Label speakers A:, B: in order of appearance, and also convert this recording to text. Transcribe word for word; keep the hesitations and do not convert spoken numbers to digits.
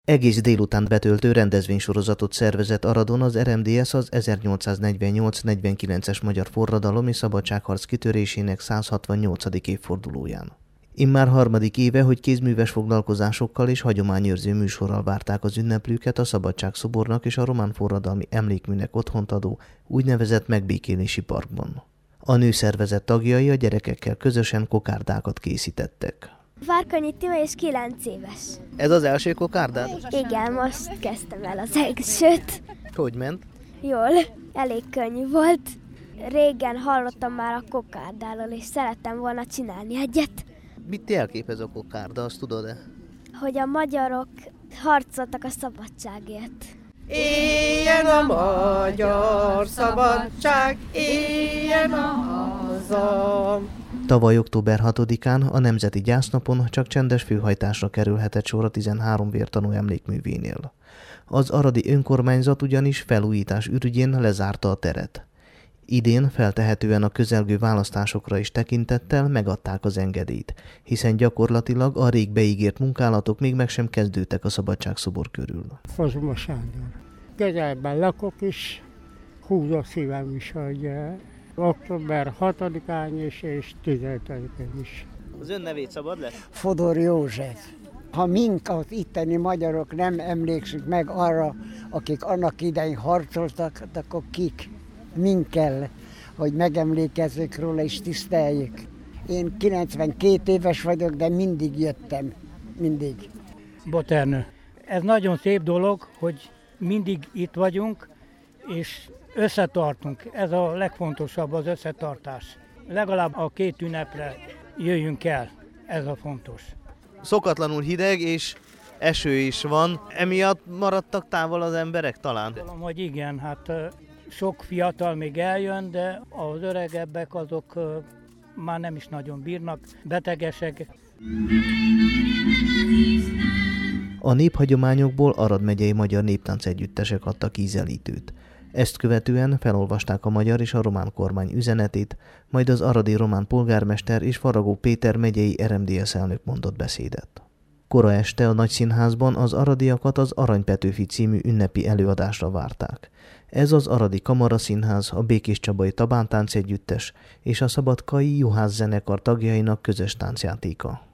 A: Egész délután betöltő rendezvénysorozatot szervezett Aradon az er em dé es az ezernyolcszáznegyvennyolc negyvenkilences magyar forradalom és szabadságharc kitörésének száz hatvannyolcadik évfordulóján. Immár harmadik éve, hogy kézműves foglalkozásokkal és hagyományőrző műsorral várták az ünneplőket a Szabadságszobornak és a román forradalmi emlékműnek otthont adó úgynevezett megbékélési parkban. A nőszervezet tagjai a gyerekekkel közösen kokárdákat készítettek.
B: Várkonyi Tima és kilenc éves.
A: Ez az első kokárdád?
B: Igen, most kezdtem el az elsőt.
A: Hogy ment?
B: Jól, elég könnyű volt. Régen hallottam már a kokárdáról, és szerettem volna csinálni egyet.
A: Mit jelképez a kokárda, azt tudod-e?
B: Hogy a magyarok harcoltak a szabadságért.
C: Éljen a magyar szabadság, éljen a haza!
A: Tavaly október hatodikán a Nemzeti Gyásznapon csak csendes főhajtásra kerülhetett sor a tizenhárom vértanú emlékművénél. Az aradi önkormányzat ugyanis felújítás ürügyén lezárta a teret. Idén feltehetően a közelgő választásokra is tekintettel megadták az engedélyt, hiszen gyakorlatilag a rég beígért munkálatok még meg sem kezdődtek a Szabadságszobor körül.
D: Kozma Sándor. Közelben lakok is, húz a szívem is, hogy október hatodikán is és tizenötödikén is.
A: Az ön nevét szabad lesz?
E: Fodor József. Ha mink az itteni magyarok nem emlékszünk meg arra, akik annak idején harcoltak, akkor kik? Mink kell, hogy megemlékezzük róla és tiszteljük. Én kilencvenkét éves vagyok, de mindig jöttem. Mindig.
D: Boternő. Ez nagyon szép dolog, hogy mindig itt vagyunk, és összetartunk. Ez a legfontosabb, az összetartás. Legalább a két ünnepre jöjjünk el. Ez a fontos.
A: Szokatlanul hideg és eső is van. Emiatt maradtak távol az emberek talán?
D: Tudom, hogy igen, hát sok fiatal még eljön, de az öregebbek azok már nem is nagyon bírnak, betegesek.
A: A néphagyományokból Arad megyei magyar néptánc együttesek adtak ízelítőt. Ezt követően felolvasták a magyar és a román kormány üzenetét, majd az aradi román polgármester és Faragó Péter megyei er em dé es elnök mondott beszédet. Kora este a Nagyszínházban az aradiakat az Arany Petőfi című ünnepi előadásra várták. Ez az Aradi Kamaraszínház, a Békéscsabai Tabántánc együttes és a Szabadkai Juhász zenekar tagjainak közös táncjátéka.